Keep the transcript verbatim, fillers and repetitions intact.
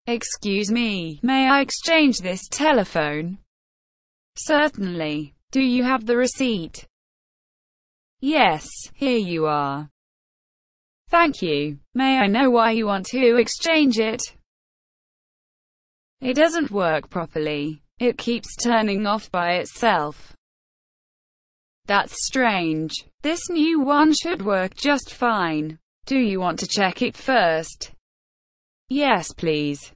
Excuse me, may I exchange this telephone? Certainly. Do you have the receipt? Yes, here you are. Thank you. May I know why you want to exchange it? It doesn't work properly. It keeps turning off by itself. That's strange. This new one should work just fine. Do you want to check it first? Yes, please.